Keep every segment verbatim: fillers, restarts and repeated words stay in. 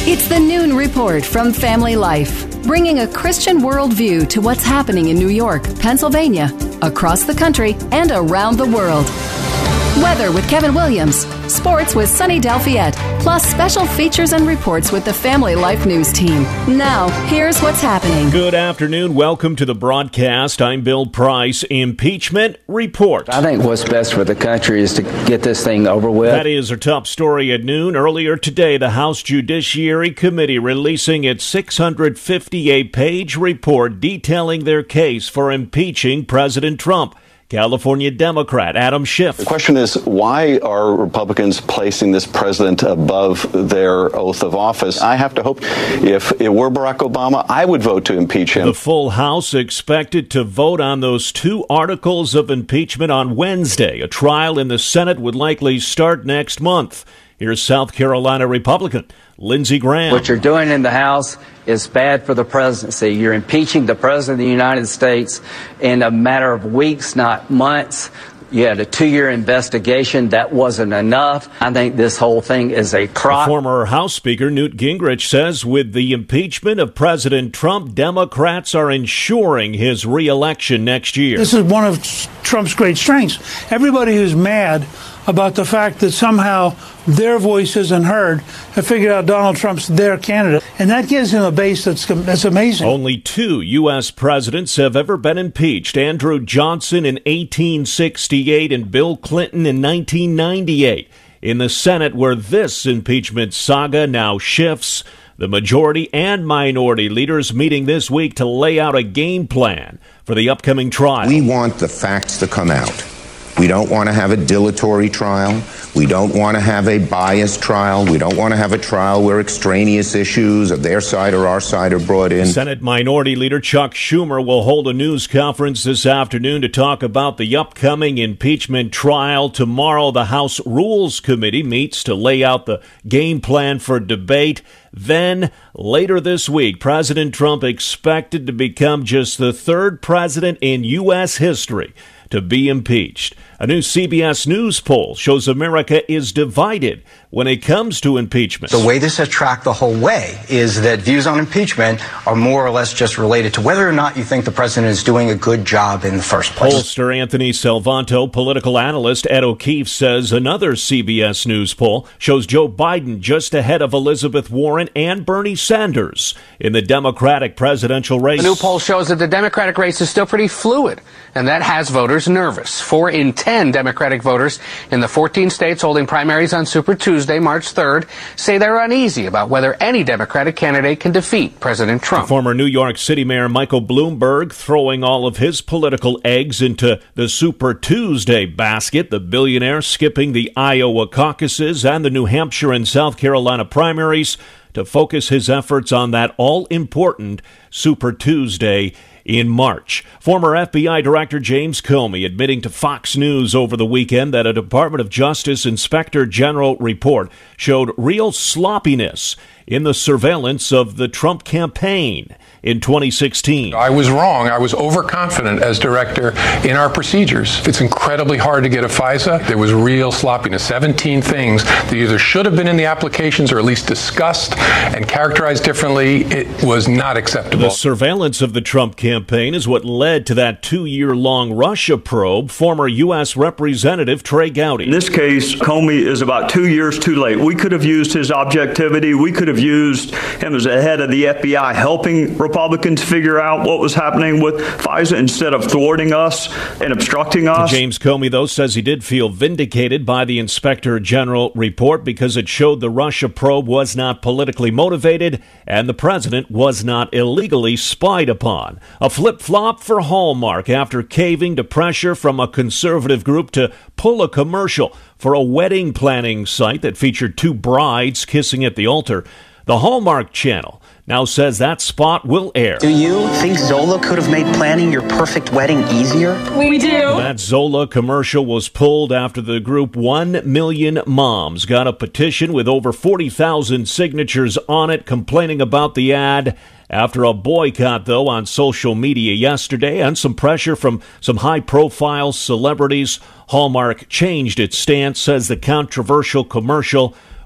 It's the Noon Report from Family Life, bringing a Christian worldview to what's happening in New York, Pennsylvania, across the country, and around the world. Weather with Kevin Williams, sports with Sunny Delfiette, plus special features and reports with the Family Life News team. Now, here's what's happening. Good afternoon. Welcome to the broadcast. I'm Bill Price. Impeachment report. I think what's best for the country is to get this thing over with. That is our top story at noon. Earlier today, the House Judiciary Committee releasing its six hundred fifty-eight page report detailing their case for impeaching President Trump. California Democrat Adam Schiff. The question is, why are Republicans placing this president above their oath of office? I have to hope if it were Barack Obama, I would vote to impeach him. The full House expected to vote on those two articles of impeachment on Wednesday. A trial in the Senate would likely start next month. Here's South Carolina Republican Lindsey Graham. What you're doing in the House is bad for the presidency. You're impeaching the President of the United States in a matter of weeks, not months. You had a two-year investigation. That wasn't enough. I think this whole thing is a crop. The former House Speaker Newt Gingrich says with the impeachment of President Trump, Democrats are ensuring his re-election next year. This is one of Trump's great strengths. Everybody who's mad about the fact that somehow their voice isn't heard have figured out Donald Trump's their candidate. And that gives him a base that's, that's amazing. Only two U S presidents have ever been impeached. Andrew Johnson in eighteen sixty-eight and Bill Clinton in nineteen ninety-eight. In the Senate, where this impeachment saga now shifts, the majority and minority leaders meeting this week to lay out a game plan for the upcoming trial. We want the facts to come out. We don't want to have a dilatory trial. We don't want to have a biased trial. We don't want to have a trial where extraneous issues of their side or our side are brought in. Senate Minority Leader Chuck Schumer will hold a news conference this afternoon to talk about the upcoming impeachment trial. Tomorrow, the House Rules Committee meets to lay out the game plan for debate. Then, later this week, President Trump expected to become just the third president in U S history to be impeached. A new C B S News poll shows America is divided when it comes to impeachment. The way this has tracked the whole way is that views on impeachment are more or less just related to whether or not you think the president is doing a good job in the first place. Pollster Anthony Salvanto, political analyst Ed O'Keefe says another C B S News poll shows Joe Biden just ahead of Elizabeth Warren and Bernie Sanders in the Democratic presidential race. The new poll shows that the Democratic race is still pretty fluid, and that has voters nervous. Four in ten Democratic voters in the fourteen states holding primaries on Super Tuesday, March third, say they're uneasy about whether any Democratic candidate can defeat President Trump. The former New York City Mayor Michael Bloomberg throwing all of his political eggs into the Super Tuesday basket, the billionaire skipping the Iowa caucuses and the New Hampshire and South Carolina primaries to focus his efforts on that all-important Super Tuesday in March. Former F B I Director James Comey admitting to Fox News over the weekend that a Department of Justice Inspector General report showed real sloppiness in the surveillance of the Trump campaign in twenty sixteen. I was wrong. I was overconfident as director in our procedures. It's incredibly hard to get a FISA. There was real sloppiness. seventeen things that either should have been in the applications or at least discussed and characterized differently. It was not acceptable. The surveillance of the Trump campaign is what led to that two-year-long Russia probe. Former U S Representative Trey Gowdy. In this case, Comey is about two years too late. We could have used his objectivity. We could have used him as a head of the F B I helping Republicans figure out what was happening with FISA instead of thwarting us and obstructing us. James Comey, though, says he did feel vindicated by the Inspector General report because it showed the Russia probe was not politically motivated and the president was not illegally spied upon. A flip-flop for Hallmark after caving to pressure from a conservative group to pull a commercial for a wedding planning site that featured two brides kissing at the altar. The Hallmark Channel now says that spot will air. Do you think Zola could have made planning your perfect wedding easier? We do. That Zola commercial was pulled after the group One Million Moms got a petition with over forty thousand signatures on it complaining about the ad. After a boycott, though, on social media yesterday and some pressure from some high-profile celebrities, Hallmark changed its stance, says the controversial commercial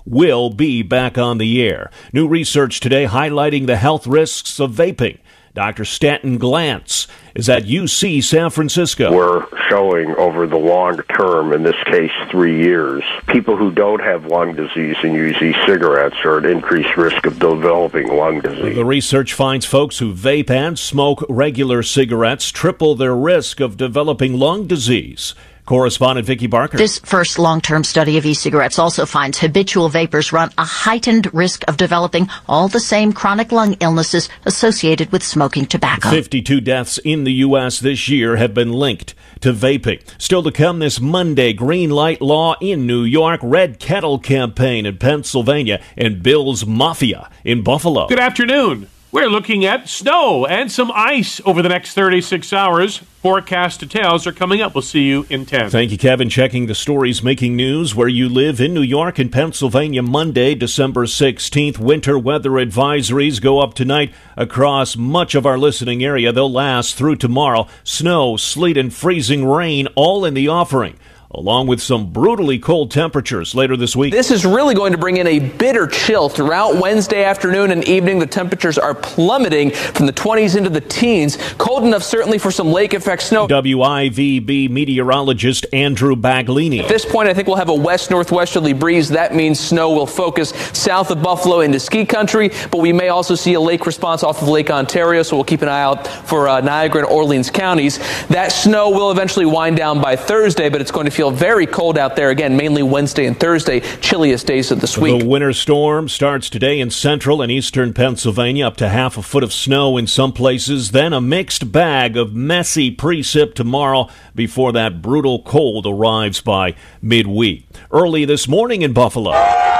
will be back on the air. New research today highlighting the health risks of vaping. Doctor Stanton Glantz is at U C San Francisco. We're showing over the long term, in this case three years, people who don't have lung disease and use e-cigarettes are at increased risk of developing lung disease. The research finds folks who vape and smoke regular cigarettes triple their risk of developing lung disease. Correspondent Vicki Barker. This first long-term study of e-cigarettes also finds habitual vapors run a heightened risk of developing all the same chronic lung illnesses associated with smoking tobacco. fifty-two deaths in the U S this year have been linked to vaping. Still to come this Monday, green light law in New York, red kettle campaign in Pennsylvania, and Bill's Mafia in Buffalo. Good afternoon. We're looking at snow and some ice over the next thirty-six hours. Forecast details are coming up. We'll see you in ten. Thank you, Kevin. Checking the stories making news where you live in New York and Pennsylvania. Monday, December sixteenth. Winter weather advisories go up tonight across much of our listening area. They'll last through tomorrow. Snow, sleet, and freezing rain all in the offering, along with some brutally cold temperatures later this week. This is really going to bring in a bitter chill throughout Wednesday afternoon and evening. The temperatures are plummeting from the twenties into the teens. Cold enough certainly for some lake effect snow. W I V B meteorologist Andrew Baglini. At this point, I think we'll have a west-northwesterly breeze. That means snow will focus south of Buffalo into ski country, but we may also see a lake response off of Lake Ontario, so we'll keep an eye out for uh, Niagara and Orleans counties. That snow will eventually wind down by Thursday, but it's going to feel very cold out there again, mainly Wednesday and Thursday, chilliest days of this week. The winter storm starts today in central and eastern Pennsylvania, up to half a foot of snow in some places, then a mixed bag of messy precip tomorrow before that brutal cold arrives by midweek. Early this morning in Buffalo.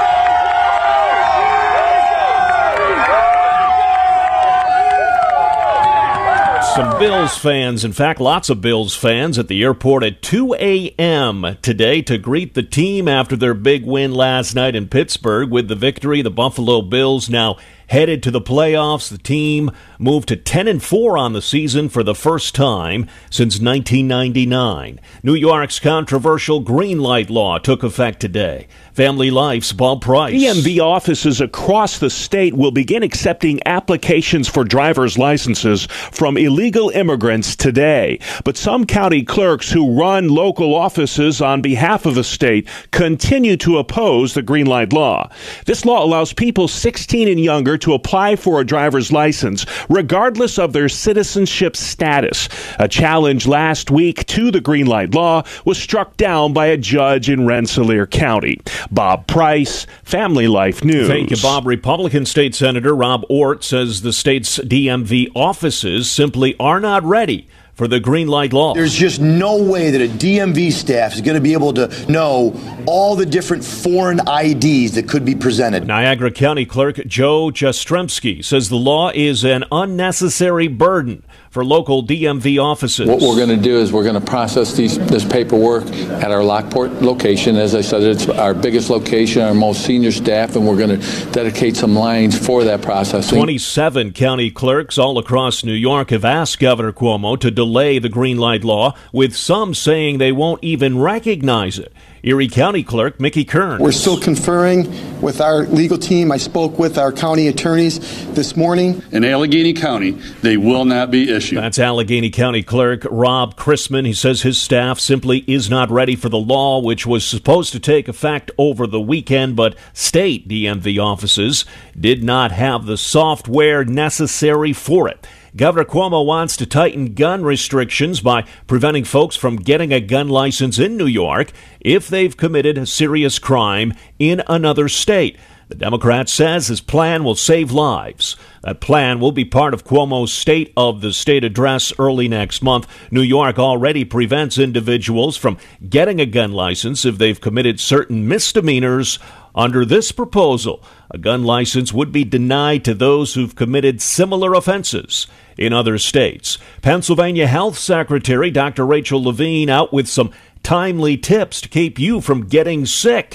Some Bills fans, in fact, lots of Bills fans at the airport at two a.m. today to greet the team after their big win last night in Pittsburgh. With the victory, the Buffalo Bills now headed to the playoffs. The team moved to ten and four on the season for the first time since nineteen ninety-nine. New York's controversial green light law took effect today. Family Life's Bob Price. D M V offices across the state will begin accepting applications for driver's licenses from illegal immigrants today. But some county clerks who run local offices on behalf of the state continue to oppose the green light law. This law allows people sixteen and younger to apply for a driver's license, regardless of their citizenship status. A challenge last week to the green light law was struck down by a judge in Rensselaer County. Bob Price, Family Life News. Thank you, Bob. Republican State Senator Rob Ort says the state's D M V offices simply are not ready for the green light law. There's just no way that a D M V staff is going to be able to know all the different foreign I Ds that could be presented. Niagara County Clerk Joe Jastrzemski says the law is an unnecessary burden for local D M V offices. What we're going to do is we're going to process these, this paperwork at our Lockport location. As I said, it's our biggest location, our most senior staff, and we're going to dedicate some lines for that processing. twenty-seven county clerks all across New York have asked Governor Cuomo to delay the green light law, with some saying they won't even recognize it. Erie County Clerk Mickey Kern. We're still conferring with our legal team. I spoke with our county attorneys this morning. In Allegheny County, they will not be issued. That's Allegheny County Clerk Rob Chrisman. He says his staff simply is not ready for the law, which was supposed to take effect over the weekend, but state D M V offices did not have the software necessary for it. Governor Cuomo wants to tighten gun restrictions by preventing folks from getting a gun license in New York if they've committed a serious crime in another state. The Democrat says his plan will save lives. That plan will be part of Cuomo's State of the State address early next month. New York already prevents individuals from getting a gun license if they've committed certain misdemeanors. Under this proposal, a gun license would be denied to those who've committed similar offenses in other states. Pennsylvania Health Secretary Doctor Rachel Levine out with some timely tips to keep you from getting sick.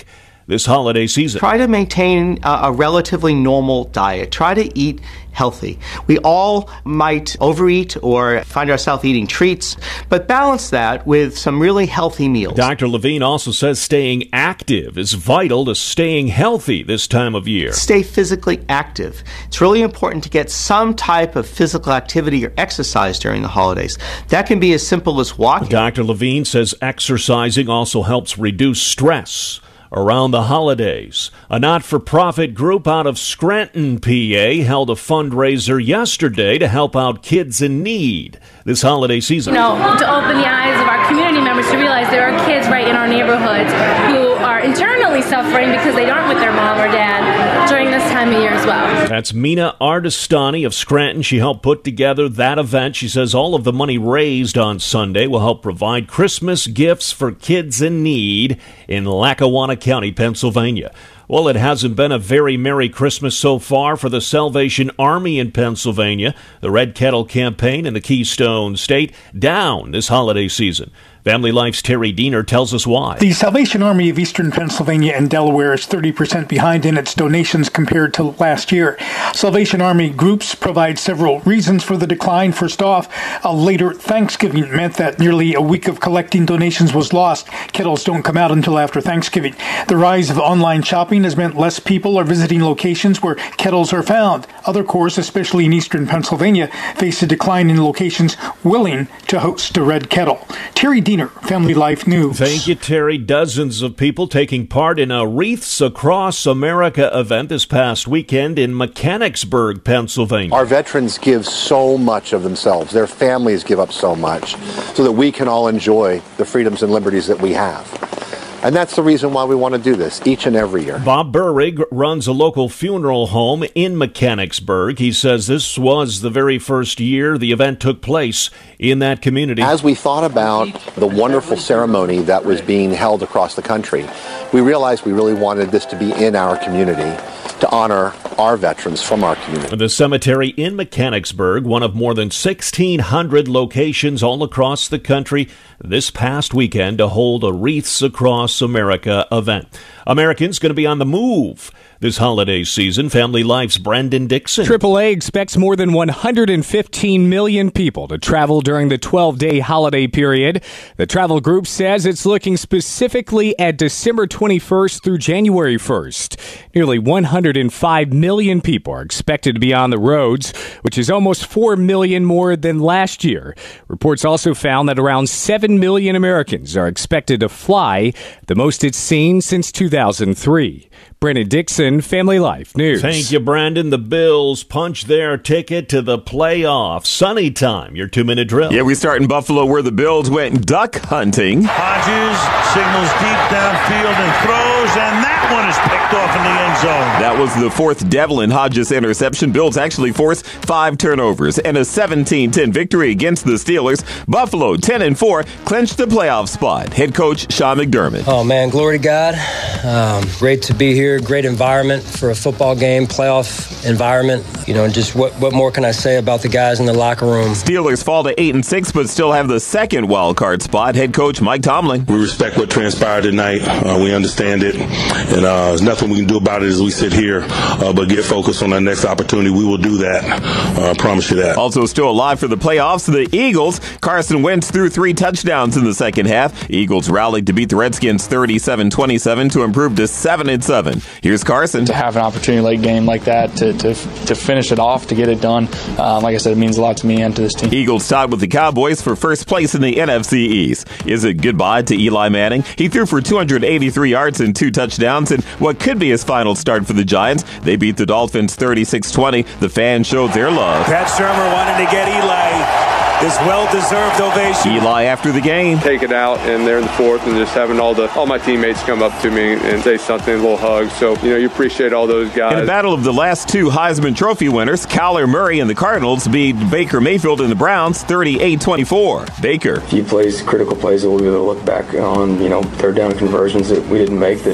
this holiday season. Try to maintain a, a relatively normal diet. Try to eat healthy. We all might overeat or find ourselves eating treats, but balance that with some really healthy meals. Doctor Levine also says staying active is vital to staying healthy this time of year. Stay physically active. It's really important to get some type of physical activity or exercise during the holidays. That can be as simple as walking. Doctor Levine says exercising also helps reduce stress around the holidays. A not-for-profit group out of Scranton, P A, held a fundraiser yesterday to help out kids in need this holiday season. You know, to open the eyes of our community members to realize there are kids right in our neighborhoods who are internally suffering because they aren't with their mom or dad during this time of year as well. That's Mina Ardestani of Scranton. She helped put together that event. She says all of the money raised on Sunday will help provide Christmas gifts for kids in need in Lackawanna County, Pennsylvania. Well, it hasn't been a very Merry Christmas so far for the Salvation Army in Pennsylvania. The Red Kettle campaign in the Keystone State down this holiday season. Family Life's Terry Diener tells us why. The Salvation Army of Eastern Pennsylvania and Delaware is thirty percent behind in its donations compared to last year. Salvation Army groups provide several reasons for the decline. First off, a later Thanksgiving meant that nearly a week of collecting donations was lost. Kettles don't come out until after Thanksgiving. The rise of online shopping has meant less people are visiting locations where kettles are found. Other corps, especially in Eastern Pennsylvania, face a decline in locations willing to host a Red Kettle. Terry Diener, Family Life News. Thank you, Terry. Dozens of people taking part in a Wreaths Across America event this past weekend in Mechanicsburg, Pennsylvania. Our veterans give so much of themselves. Their families give up so much so that we can all enjoy the freedoms and liberties that we have. And that's the reason why we want to do this each and every year. Bob Burrig runs a local funeral home in Mechanicsburg. He says this was the very first year the event took place in that community. As we thought about the wonderful ceremony that was being held across the country, we realized we really wanted this to be in our community to honor our veterans from our community. The cemetery in Mechanicsburg, one of more than sixteen hundred locations all across the country this past weekend to hold a Wreaths Across America event. Americans going to be on the move this holiday season. Family Life's Brandon Dixon. triple A expects more than one hundred fifteen million people to travel during the twelve-day holiday period. The travel group says it's looking specifically at December twenty-first through January first. Nearly one hundred five million people are expected to be on the roads, which is almost four million more than last year. Reports also found that around seven million Americans are expected to fly, the most it's seen since two thousand three. Brandon Dixon, Family Life News. Thank you, Brandon. The Bills punch their ticket to the playoffs. Sunny time, your two-minute drill. Yeah, we start in Buffalo where the Bills went duck hunting. Hodges signals deep downfield and throws, and that one is picked off in the end zone. That was the fourth Devlin Hodges interception. Bills actually forced five turnovers and a seventeen ten victory against the Steelers. Buffalo, ten and four, clinched the playoff spot. Head coach Sean McDermott. Oh, man, glory to God. Um, great to be here. Great environment for a football game, playoff environment. You know, just what, what more can I say about the guys in the locker room? Steelers fall to eight and six, but still have the second wild card spot. Head coach Mike Tomlin. We respect what transpired tonight. Uh, we understand it, and uh, there's nothing we can do about it as we sit here, uh, but get focused on our next opportunity. We will do that. Uh, I promise you that. Also still alive for the playoffs, the Eagles. Carson Wentz threw three touchdowns in the second half. Eagles rallied to beat the Redskins thirty-seven twenty-seven to improve to seven and seven. Here's Carson. To have an opportunity late game like that, to to, to finish it off, to get it done, um, like I said, it means a lot to me and to this team. Eagles tied with the Cowboys for first place in the N F C East. Is it goodbye to Eli Manning? He threw for two hundred eighty-three yards and two touchdowns in what could be his final start for the Giants. They beat the Dolphins thirty-six twenty. The fans showed their love. Pat Shurmur wanted to get Eli this well-deserved ovation. Eli after the game. Take it out, and there in the fourth, and just having all the all my teammates come up to me and say something, a little hug. So, you know, you appreciate all those guys. In a battle of the last two Heisman Trophy winners, Kyler Murray and the Cardinals beat Baker Mayfield and the Browns thirty-eight twenty-four. Baker. A few plays, critical plays that we'll be able to look back on, you know, third down conversions that we didn't make that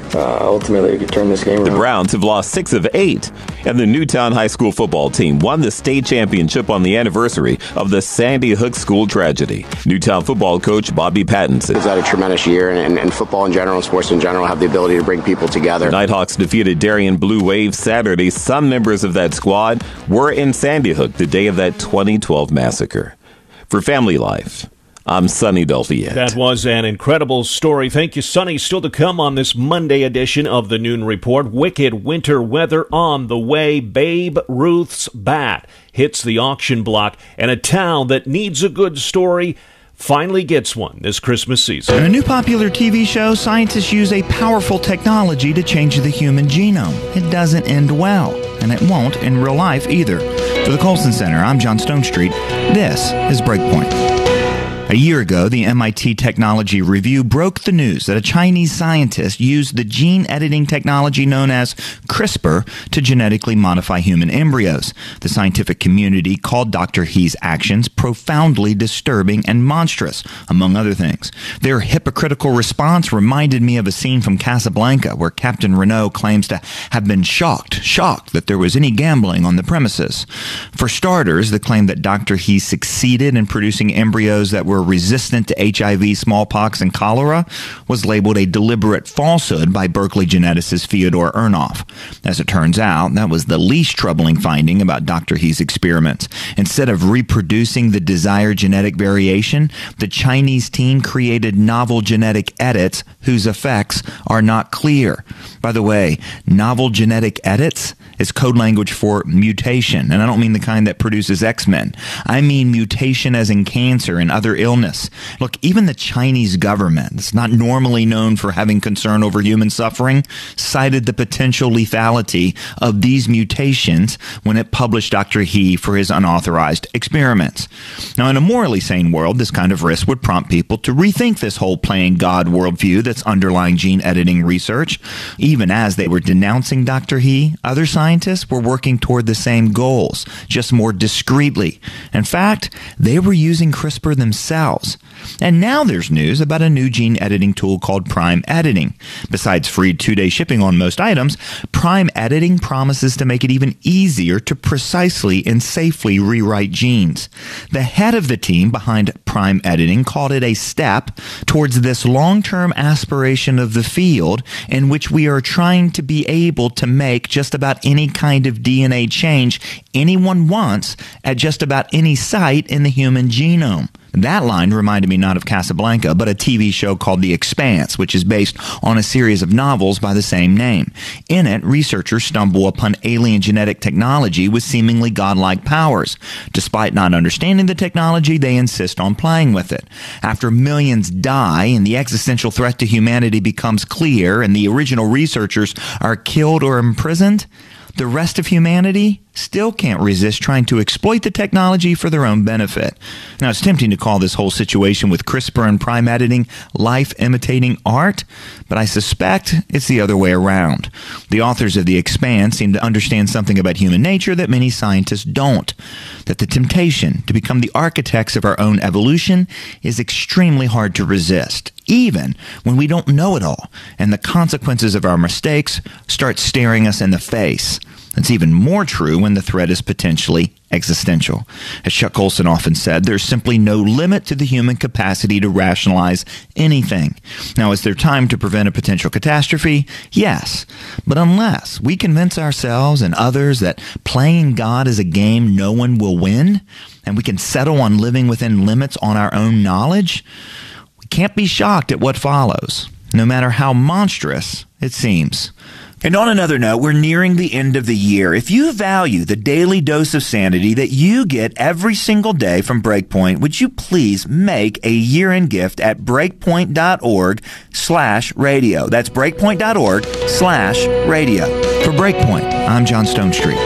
uh, ultimately we could turn this game around. The Browns have lost six of eight, and the Newtown High School football team won the state championship on the anniversary of the Sandy Hook school tragedy. Newtown football coach Bobby Pattinson. It's had a tremendous year, and, and, and football in general and sports in general have the ability to bring people together. The Nighthawks defeated Darien Blue Wave Saturday. Some members of that squad were in Sandy Hook the day of that twenty twelve massacre. For Family Life, I'm Sonny Delfiette. That was an incredible story. Thank you, Sonny. Still to come on this Monday edition of the Noon Report. Wicked winter weather on the way. Babe Ruth's bat hits the auction block, and a town that needs a good story finally gets one this Christmas season. In a new popular T V show, scientists use a powerful technology to change the human genome. It doesn't end well, and it won't in real life either. For the Colson Center, I'm John Stonestreet. This is Breakpoint. A year ago, the M I T Technology Review broke the news that a Chinese scientist used the gene editing technology known as CRISPR to genetically modify human embryos. The scientific community called Doctor He's actions profoundly disturbing and monstrous, among other things. Their hypocritical response reminded me of a scene from Casablanca where Captain Renault claims to have been shocked, shocked that there was any gambling on the premises. For starters, the claim that Doctor He succeeded in producing embryos that were resistant to H I V, smallpox, and cholera was labeled a deliberate falsehood by Berkeley geneticist Fyodor Ernov. As it turns out, that was the least troubling finding about Doctor He's experiments. Instead of reproducing the desired genetic variation, the Chinese team created novel genetic edits whose effects are not clear. By the way, novel genetic edits is code language for mutation, and I don't mean the kind that produces X-Men. I mean mutation as in cancer and other illness. Look, even the Chinese government, that's not normally known for having concern over human suffering, cited the potential lethality of these mutations when it published Doctor He for his unauthorized experiments. Now, in a morally sane world, this kind of risk would prompt people to rethink this whole playing God worldview that's underlying gene editing research. Even as they were denouncing Doctor He, other scientists Scientists were working toward the same goals, just more discreetly. In fact, they were using CRISPR themselves. And now there's news about a new gene editing tool called Prime Editing. Besides free two-day shipping on most items, Prime Editing promises to make it even easier to precisely and safely rewrite genes. The head of the team behind Prime Editing called it a step towards this long-term aspiration of the field in which we are trying to be able to make just about any kind of D N A change anyone wants at just about any site in the human genome. That line reminded me not of Casablanca, but a T V show called The Expanse, which is based on a series of novels by the same name. In it, researchers stumble upon alien genetic technology with seemingly godlike powers. Despite not understanding the technology, they insist on playing with it. After millions die and the existential threat to humanity becomes clear and the original researchers are killed or imprisoned, the rest of humanity still can't resist trying to exploit the technology for their own benefit. Now, it's tempting to call this whole situation with CRISPR and Prime Editing life imitating art, but I suspect it's the other way around. The authors of The Expanse seem to understand something about human nature that many scientists don't, that the temptation to become the architects of our own evolution is extremely hard to resist, even when we don't know it all, and the consequences of our mistakes start staring us in the face. It's even more true when the threat is potentially existential. As Chuck Colson often said, there's simply no limit to the human capacity to rationalize anything. Now, is there time to prevent a potential catastrophe? Yes. But unless we convince ourselves and others that playing God is a game no one will win, and we can settle on living within limits on our own knowledge, we can't be shocked at what follows, no matter how monstrous it seems. And on another note, we're nearing the end of the year. If you value the daily dose of sanity that you get every single day from Breakpoint, would you please make a year-end gift at breakpoint.org slash radio. That's breakpoint.org slash radio. For Breakpoint, I'm John Stonestreet.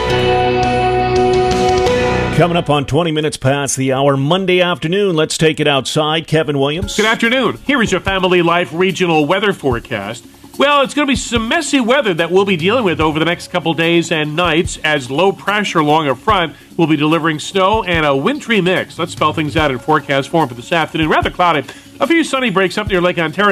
Coming up on twenty minutes past the hour, Monday afternoon, let's take it outside. Kevin Williams. Good afternoon. Here is your Family Life regional weather forecast. Well, it's going to be some messy weather that we'll be dealing with over the next couple days and nights as low pressure along a front will be delivering snow and a wintry mix. Let's spell things out in forecast form for this afternoon. Rather cloudy. A few sunny breaks up near Lake Ontario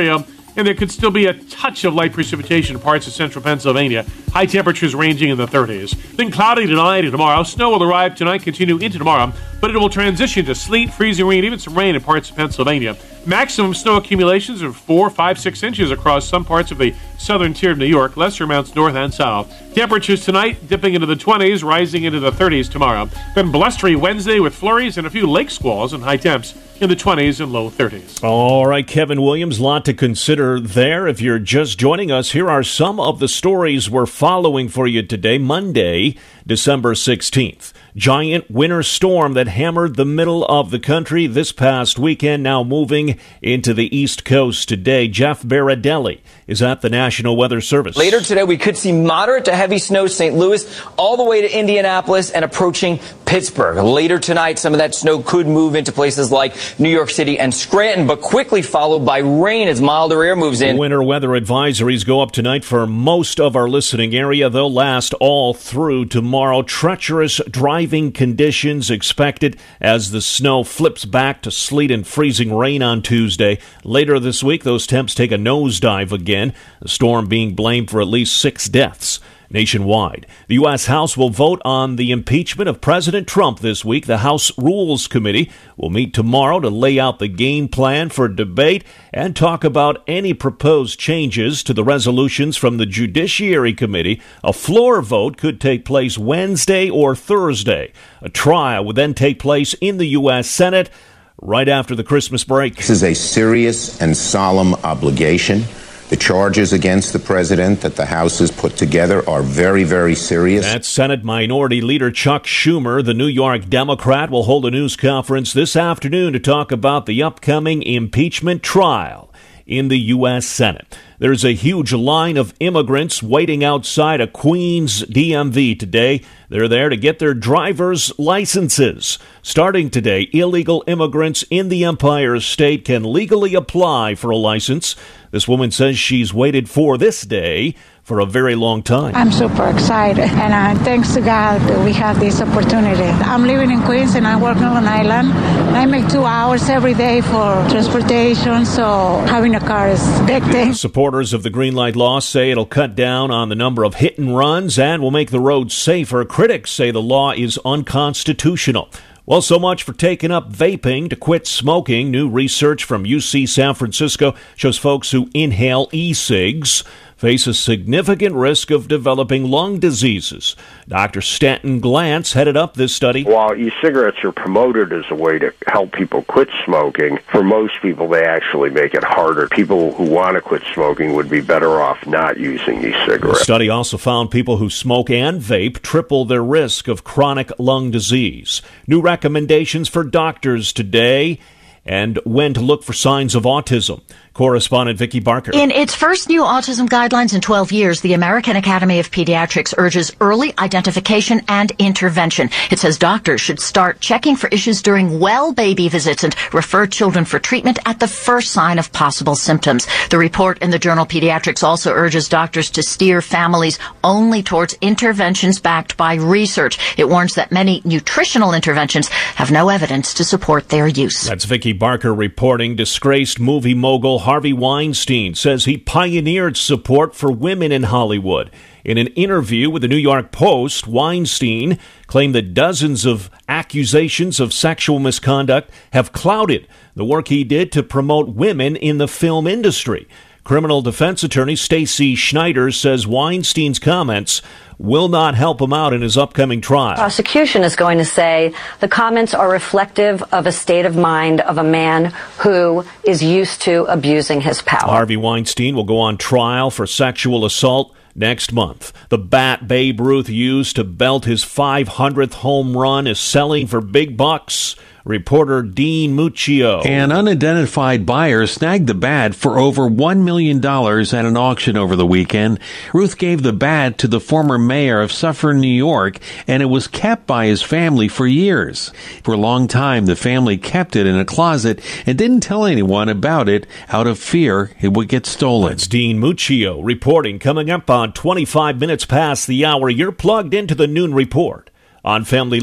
and there could still be a touch of light precipitation in parts of central Pennsylvania. High temperatures ranging in the thirties. Then cloudy tonight and tomorrow. Snow will arrive tonight, continue into tomorrow, but it will transition to sleet, freezing rain, even some rain in parts of Pennsylvania. Maximum snow accumulations of four, five, six inches across some parts of the southern tier of New York, lesser amounts north and south. Temperatures tonight dipping into the twenties, rising into the thirties tomorrow. Then blustery Wednesday with flurries and a few lake squalls and high temps in the twenties and low thirties. All right, Kevin Williams, a lot to consider there. If you're just joining us, here are some of the stories we're following for you today, Monday, December sixteenth. Giant winter storm that hammered the middle of the country this past weekend, now moving into the East Coast today. Jeff Baradelli is at the National Weather Service. Later today, we could see moderate to heavy snow Saint Louis all the way to Indianapolis and approaching Pittsburgh. Later tonight, some of that snow could move into places like New York City and Scranton, but quickly followed by rain as milder air moves in. Winter weather advisories go up tonight for most of our listening area. They'll last all through tomorrow. Treacherous driving conditions expected as the snow flips back to sleet and freezing rain on Tuesday. Later this week, those temps take a nosedive again, the storm being blamed for at least six deaths nationwide. The U S. House will vote on the impeachment of President Trump this week. The House Rules Committee will meet tomorrow to lay out the game plan for debate and talk about any proposed changes to the resolutions from the Judiciary Committee. A floor vote could take place Wednesday or Thursday. A trial would then take place in the U S. Senate right after the Christmas break. This is a serious and solemn obligation. The charges against the president that the House has put together are very, very serious. That's Senate Minority Leader Chuck Schumer. The New York Democrat will hold a news conference this afternoon to talk about the upcoming impeachment trial in the U S. Senate. There's a huge line of immigrants waiting outside a Queens D M V today. They're there to get their driver's licenses. Starting today, illegal immigrants in the Empire State can legally apply for a license. This woman says she's waited for this day for a very long time. I'm super excited, and uh, thanks to God that we have this opportunity. I'm living in Queens, and I work on Long Island. I make two hours every day for transportation, so having a car is a big thing. Supporters of the Green Light Law say it'll cut down on the number of hit and runs and will make the roads safer. Critics say the law is unconstitutional. Well, so much for taking up vaping to quit smoking. New research from U C San Francisco shows folks who inhale e-cigs face a significant risk of developing lung diseases. Doctor Stanton Glantz headed up this study. While e-cigarettes are promoted as a way to help people quit smoking, for most people they actually make it harder. People who want to quit smoking would be better off not using e-cigarettes. The study also found people who smoke and vape triple their risk of chronic lung disease. New recommendations for doctors today and when to look for signs of autism. Correspondent Vicki Barker. In its first new autism guidelines in twelve years, the American Academy of Pediatrics urges early identification and intervention. It says doctors should start checking for issues during well baby visits and refer children for treatment at the first sign of possible symptoms. The report in the journal Pediatrics also urges doctors to steer families only towards interventions backed by research. It warns that many nutritional interventions have no evidence to support their use. That's Vicki Barker reporting. Disgraced movie mogul Harvey Weinstein says he pioneered support for women in Hollywood. In an interview with the New York Post, Weinstein claimed that dozens of accusations of sexual misconduct have clouded the work he did to promote women in the film industry. Criminal defense attorney Stacey Schneider says Weinstein's comments will not help him out in his upcoming trial. Prosecution is going to say the comments are reflective of a state of mind of a man who is used to abusing his power. Harvey Weinstein will go on trial for sexual assault next month. The bat Babe Ruth used to belt his five hundredth home run is selling for big bucks. Reporter Dean Muccio. An unidentified buyer snagged the bat for over one million dollars at an auction over the weekend. Ruth gave the bat to the former mayor of Suffern, New York, and it was kept by his family for years. For a long time, the family kept it in a closet and didn't tell anyone about it out of fear it would get stolen. That's Dean Muccio reporting. Coming up on twenty-five minutes past the hour, you're plugged into the Noon Report on Family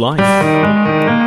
Life.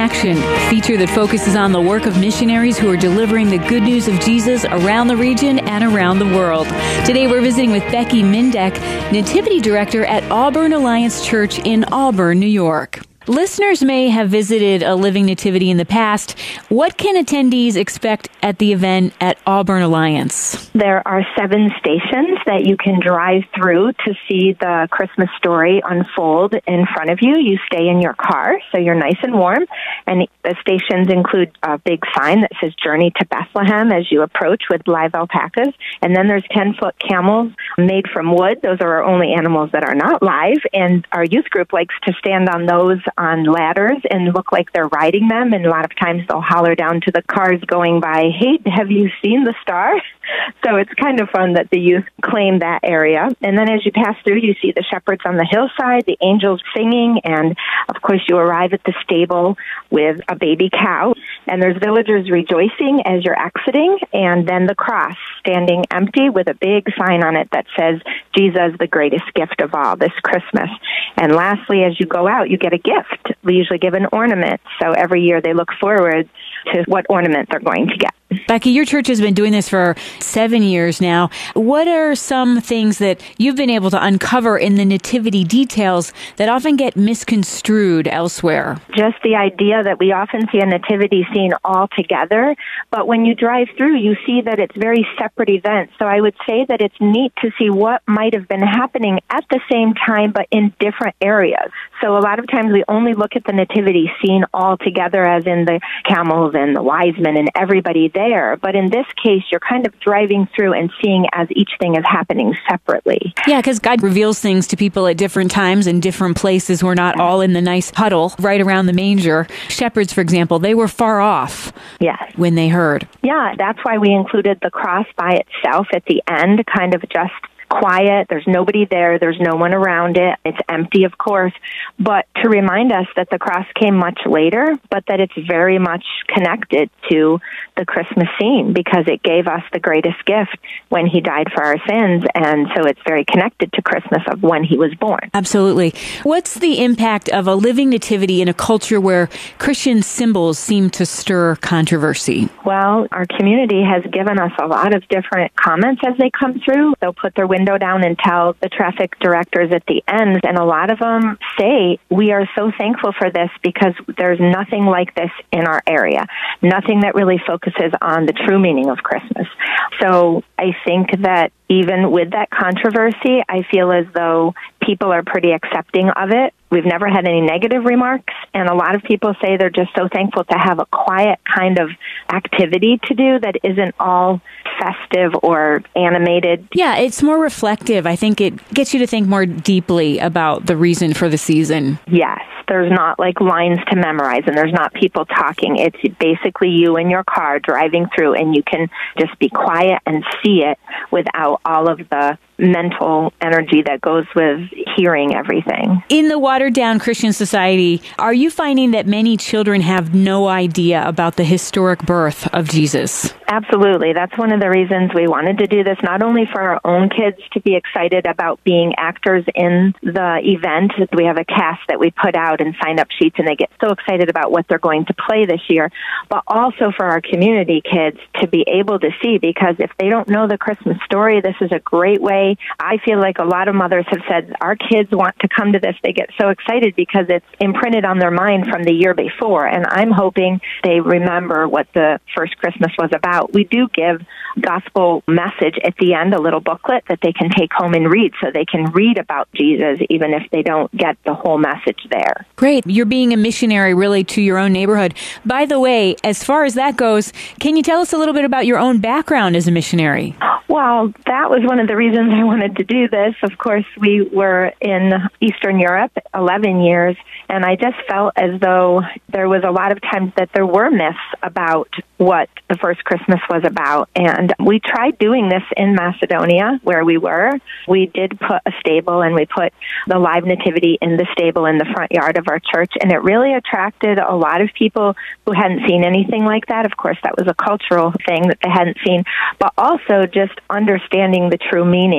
Action, a feature that focuses on the work of missionaries who are delivering the good news of Jesus around the region and around the world. Today we're visiting with Becky Mindek, Nativity Director at Auburn Alliance Church in Auburn, New York. Listeners may have visited a Living Nativity in the past. What can attendees expect at the event at Auburn Alliance? There are seven stations that you can drive through to see the Christmas story unfold in front of you. You stay in your car, so you're nice and warm. And the stations include a big sign that says Journey to Bethlehem as you approach with live alpacas. And then there's ten-foot camels made from wood. Those are our only animals that are not live. And our youth group likes to stand on those on ladders and look like they're riding them, and a lot of times they'll holler down to the cars going by, "Hey, have you seen the star?" So it's kind of fun that the youth claim that area. And then as you pass through, you see the shepherds on the hillside, the angels singing, and of course you arrive at the stable with a baby cow. And there's villagers rejoicing as you're exiting, and then the cross standing empty with a big sign on it that says, "Jesus, the greatest gift of all this Christmas." And lastly, as you go out, you get a gift. We usually give an ornament. So every year they look forward to what ornament they're going to get. Becky, your church has been doing this for seven years now. What are some things that you've been able to uncover in the nativity details that often get misconstrued elsewhere? Just the idea that we often see a nativity scene all together, but when you drive through, you see that it's very separate events. So I would say that it's neat to see what might have been happening at the same time, but in different areas. So a lot of times we only look at the nativity scene all together, as in the camels and the wise men and everybody there. But in this case, you're kind of driving through and seeing as each thing is happening separately. Yeah, because God reveals things to people at different times in different places. We're not all in the nice huddle right around the manger. Shepherds, for example, they were far off yes. when they heard. Yeah, that's why we included the cross by itself at the end, kind of just quiet. There's nobody there. There's no one around it. It's empty, of course, but to remind us that the cross came much later, but that it's very much connected to the Christmas scene because it gave us the greatest gift when he died for our sins. And so it's very connected to Christmas of when he was born. Absolutely. What's the impact of a living nativity in a culture where Christian symbols seem to stir controversy? Well, our community has given us a lot of different comments as they come through. They'll put their window down and tell the traffic directors at the end, and a lot of them say, "We are so thankful for this because there's nothing like this in our area, nothing that really focuses on the true meaning of Christmas." So I think that even with that controversy, I feel as though people are pretty accepting of it. We've never had any negative remarks, and a lot of people say they're just so thankful to have a quiet kind of activity to do that isn't all festive or animated. Yeah, it's more reflective. I think it gets you to think more deeply about the reason for the season. Yes. There's not like lines to memorize, and there's not people talking. It's basically you in your car driving through, and you can just be quiet and see it without all of the mental energy that goes with hearing everything. In the watered-down Christian society, are you finding that many children have no idea about the historic birth of Jesus? Absolutely. That's one of the reasons we wanted to do this, not only for our own kids to be excited about being actors in the event. We have a cast that we put out and sign-up sheets, and they get so excited about what they're going to play this year, but also for our community kids to be able to see, because if they don't know the Christmas story, this is a great way. I feel like a lot of mothers have said our kids want to come to this. They get so excited because it's imprinted on their mind from the year before, and I'm hoping they remember what the first Christmas was about. We do give gospel message at the end, a little booklet that they can take home and read, so they can read about Jesus even if they don't get the whole message there. Great. You're being a missionary really to your own neighborhood. By the way, as far as that goes, can you tell us a little bit about your own background as a missionary? Well, that was one of the reasons I wanted to do this. Of course, we were in Eastern Europe eleven years, and I just felt as though there was a lot of times that there were myths about what the first Christmas was about. And we tried doing this in Macedonia, where we were. We did put a stable, and we put the live nativity in the stable in the front yard of our church, and it really attracted a lot of people who hadn't seen anything like that. Of course, that was a cultural thing that they hadn't seen, but also just understanding the true meaning.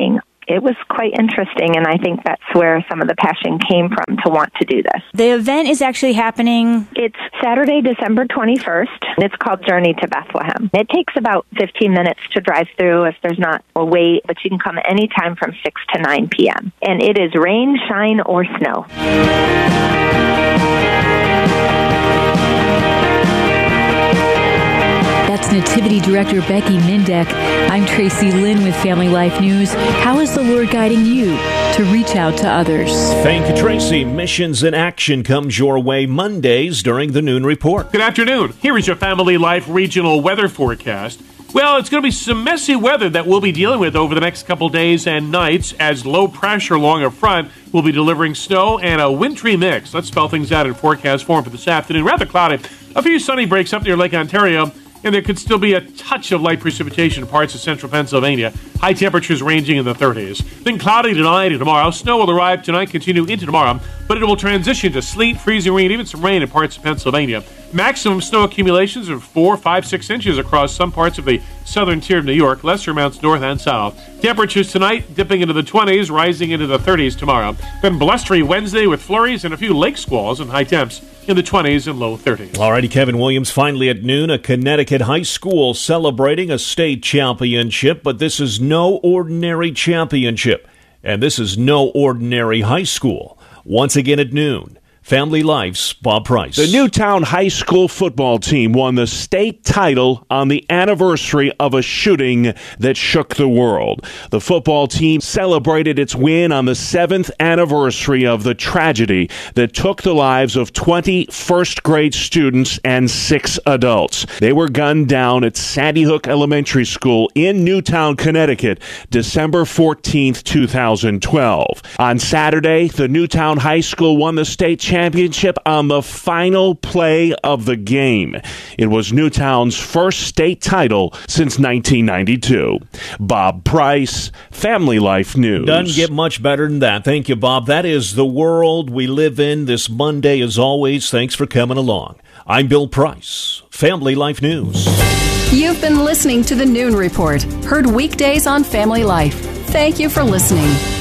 it was quite interesting, and I think that's where some of the passion came from to want to do this. The event is actually happening. It's Saturday, December twenty-first. It's called Journey to Bethlehem. It takes about fifteen minutes to drive through if there's not a wait, but you can come anytime from six to nine p.m. And it is rain, shine, or snow. That's Nativity Director Becky Mindek. I'm Tracy Lynn with Family Life News. How is the Lord guiding you to reach out to others? Thank you, Tracy. Missions in Action comes your way Mondays during the Noon Report. Good afternoon. Here is your Family Life regional weather forecast. Well, it's going to be some messy weather that we'll be dealing with over the next couple days and nights as low pressure along a front will be delivering snow and a wintry mix. Let's spell things out in forecast form for this afternoon. Rather cloudy. A few sunny breaks up near Lake Ontario, and there could still be a touch of light precipitation in parts of central Pennsylvania. High temperatures ranging in the thirties. Then cloudy tonight and tomorrow. Snow will arrive tonight, continue into tomorrow, but it will transition to sleet, freezing rain, even some rain in parts of Pennsylvania. Maximum snow accumulations of four, five, six inches across some parts of the southern tier of New York. Lesser amounts north and south. Temperatures tonight dipping into the twenties, rising into the thirties tomorrow. Then blustery Wednesday with flurries and a few lake squalls and high temps in the twenties and low thirties. Alrighty, Kevin Williams. Finally at noon, a Connecticut high school celebrating a state championship, but this is no ordinary championship, and this is no ordinary high school. Once again at noon, Family Life's Bob Price. The Newtown High School football team won the state title on the anniversary of a shooting that shook the world. The football team celebrated its win on the seventh anniversary of the tragedy that took the lives of twenty first-grade students and six adults. They were gunned down at Sandy Hook Elementary School in Newtown, Connecticut, December fourteenth, two thousand twelve. On Saturday, the Newtown High School won the state championship championship on the final play of the game. It was Newtown's first state title since nineteen ninety-two. Bob Price, Family Life News. Doesn't get much better than that. Thank you, Bob. That is the world we live in this Monday. As always, thanks for coming along. I'm Bill Price, Family Life News. You've been listening to the Noon Report, heard weekdays on Family Life. Thank you for listening.